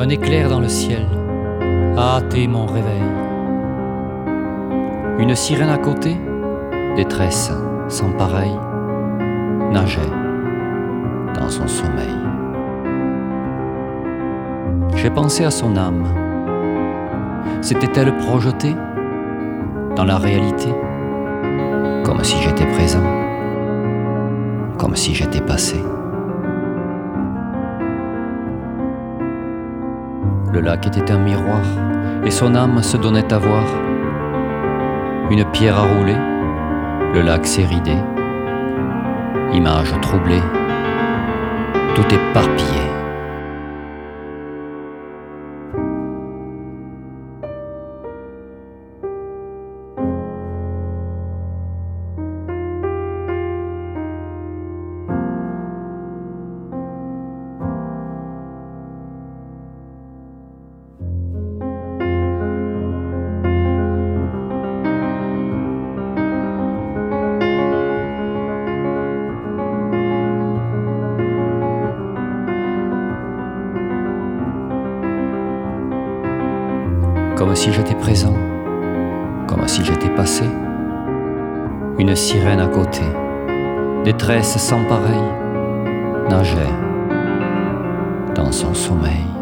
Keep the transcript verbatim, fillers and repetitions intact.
Un éclair dans le ciel a hâté mon réveil. Une sirène à côté, détresse sans pareil, nageait dans son sommeil. J'ai pensé à son âme. S'était-elle projetée dans la réalité, comme si j'étais présent, comme si j'étais passé? Le lac était un miroir, et son âme se donnait à voir. Une pierre à rouler, le lac s'est ridé. Image troublée, tout éparpillé. Comme si j'étais présent, comme si j'étais passé. Une sirène à côté, détresse sans pareil, nageait dans son sommeil.